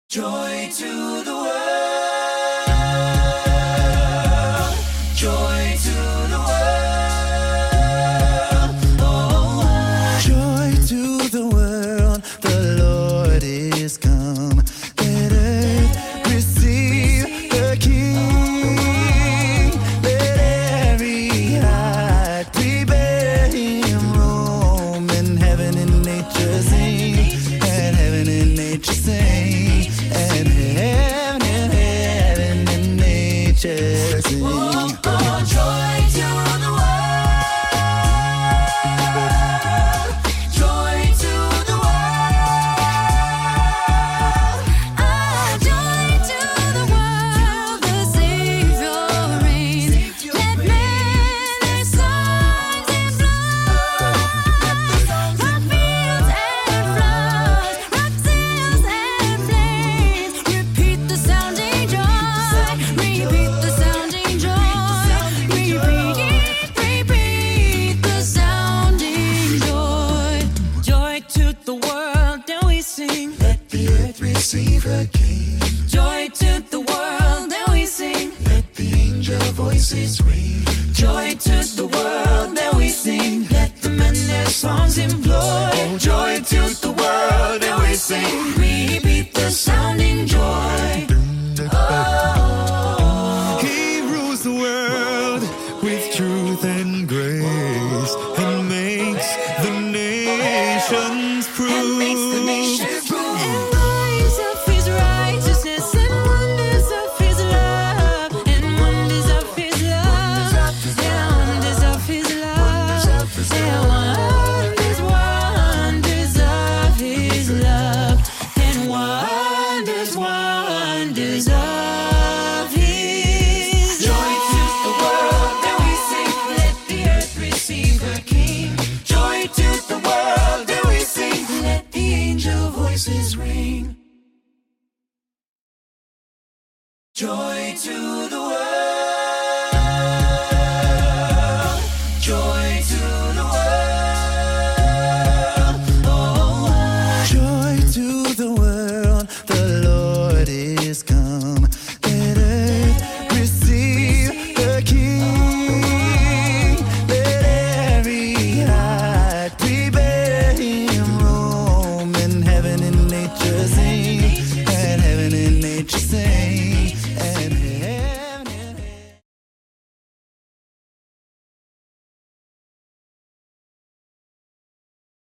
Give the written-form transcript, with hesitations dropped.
Joy to the world. Joy to the world. Oh, joy to the world. The Lord is come. Let earth receive the King. Let every heart prepare him room. And heaven and nature sing. And heaven and nature sing. And heaven and nature sing. Oh, joy to the world. Joy to the world. Joy to the world, the Savior reigns. Let men their songs in blood. Rock fields and floods, rock sails and flames. Repeat the sounding joy, repeat the sounding joy, repeat the sounding joy. Joy to the world, and we sing. Let the earth receive her King. Joy to the world, and we sing. Let the angel voices ring. Joy to the world, and we sing. Let the men their songs employ. Oh, joy to the world, and we sing. Repeat the sounding joy. Oh. He rules the world with truth and grace and makes the nations prove. And makes the nations prove. And lives of his righteousness and wonders of his love, and wonders of his love, and wonders of his love, and wonders of his love, and wonders of his Joy to the world, and we sing. Let the earth receive her King. Joy to the world, and we sing. Let the angel voices ring. Joy to the world.